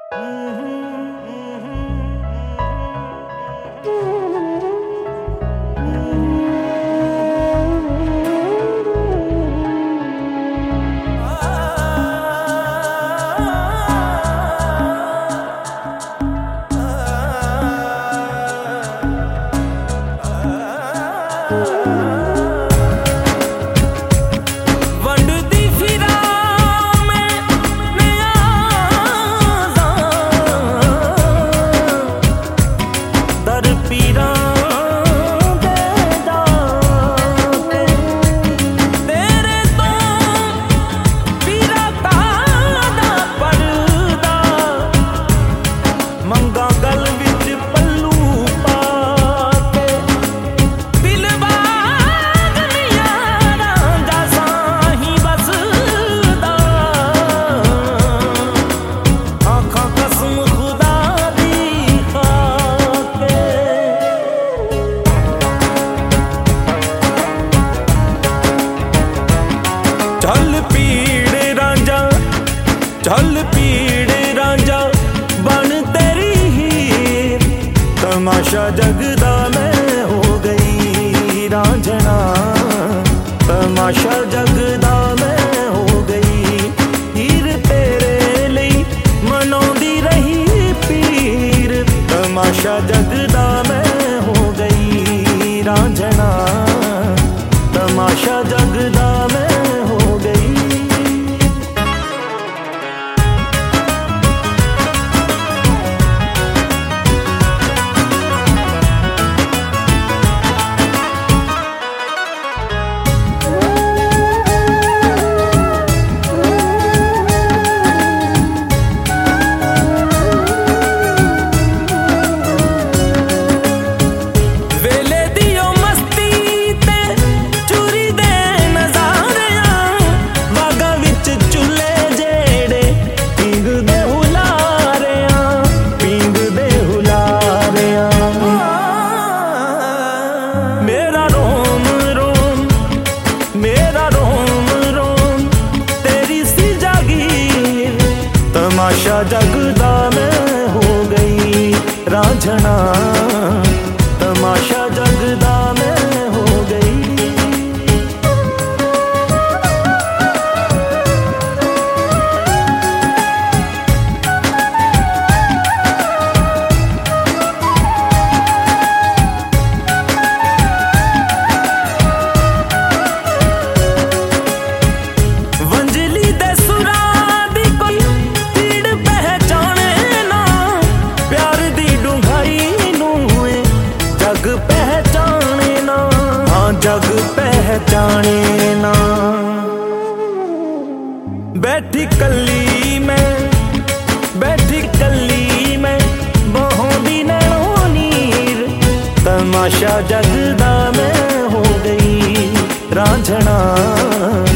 चल पीड़े रांझा बन तेरी हीर, तमाशा जगदा मैं हो गई रांझना, तमाशा जगदा मैं हो गई हीर, तेरे लिए मनाउंदी रही पीर, तमाशा जगदा मैं हो गई रांझना, तमाशा जगदा मैं हो गई। तमाशा जगदा मैं हो गई रांझना, तमाशा जगदा मैं हो गई। वंजली दे सुरा दी कोई पीड़ पहचाने ना, प्यार दी डूंघाई नूं जग पहचाने ना, हाँ जग पहचाने ना। बैठी कली मैं बहोंदी नैनो नीर, तमाशा जगदा मैं हो गई रांझना।